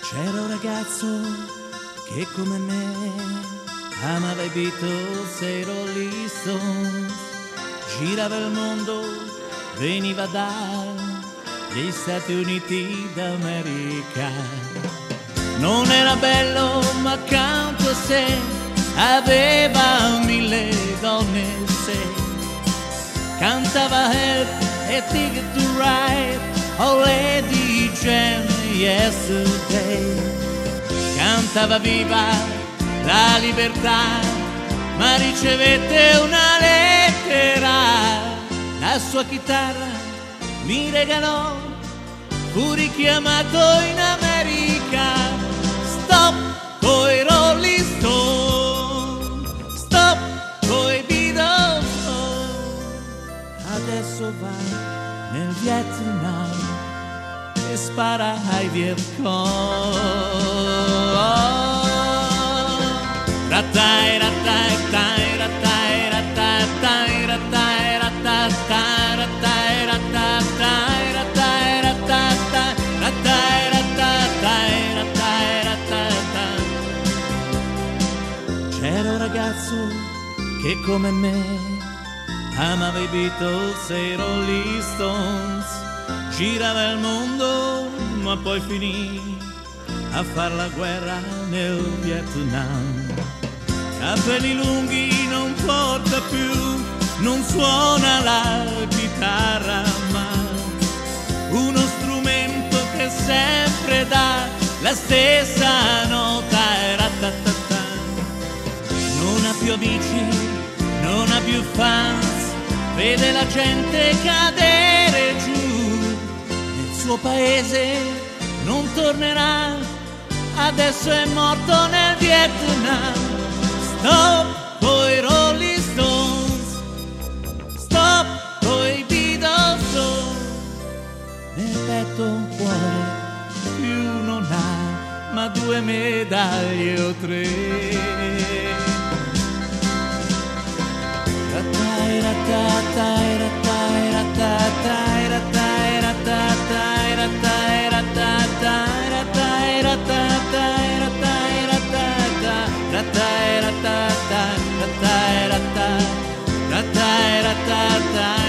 C'era un ragazzo che come me amava i Beatles e i Rolling Stones, girava il mondo, veniva dagli Stati Uniti d'America. Non era bello ma accanto a sé aveva 1000 donne se cantava Help e Ticket to Ride, Oh Lady Jane Yesterday. Cantava viva la libertà, ma ricevette una lettera. La sua chitarra mi regalò, fu richiamato in America. Stop coi Rolling Stone, stop coi Beatles, adesso va nel Vietnam e spara ai Vietcong. Ratai, ratai, tai, ratai, ratai, tai, ratai, ratai, tai, ratai, ratai, tai, ratai, ratai, tai, ratai, ratai, ratai, ratai. C'era un ragazzo che come me amava i Beatles e i Rolling Stones, girava il mondo ma poi finì a far la guerra nel Vietnam. Capelli lunghi non porta più, non suona la chitarra ma uno strumento che sempre dà la stessa nota e ratatata. Non ha più amici, non ha più fans, vede la gente cadere giù. Nel suo paese non tornerà, adesso è morto nel Vietnam. Stop coi Rolling Stones, stop coi Beatles. Nel petto un cuore più non ha, ma 2 medaglie o 3. Ratai, ratai, ratai, ratai, ratai, ratai, ratai, ratai, ratai, ratai, ratai, ratai, ratai, ratai, ratai, ratai, ratai, ratai.